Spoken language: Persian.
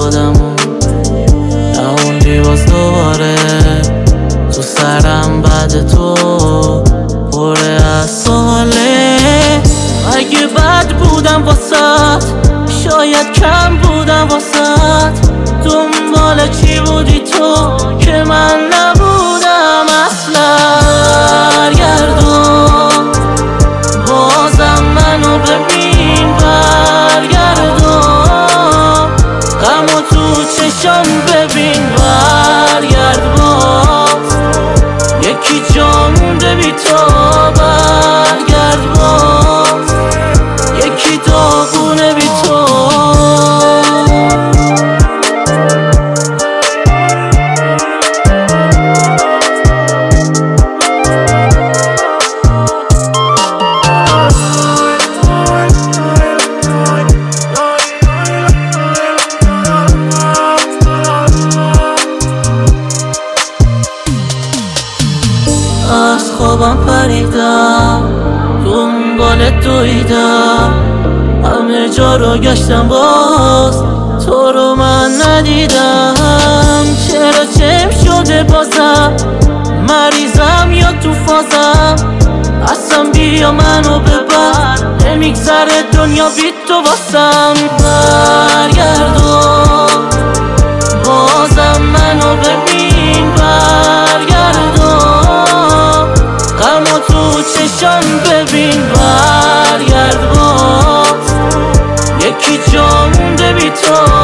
خودمون نموندی باز دوباره تو سرم بعد تو پره از ساله. اگه بد بودم واسات شاید کم بودم واسات، دنبال چی بودی تو که من نبودم اصلا؟ برگردون بازم منو ببین، برگردون غمو تو چشام ببین، برگرد باز یکی جا مونده بی تو، برگرد باز یکی داغونه بی تو. از خوابم پریدم دنبال دویدم، همه جا رو گشتم باز تو رو من ندیدم. چرا چم شده بازم مریضم یا تو فازم؟ اصلا بیا منو ببر، نمیگذره دنیا بی تو واسم. برگردون بازم منو ببین، برگردون غمو تو چشام ببین، برگرد باز یکی جا مونده بی تو.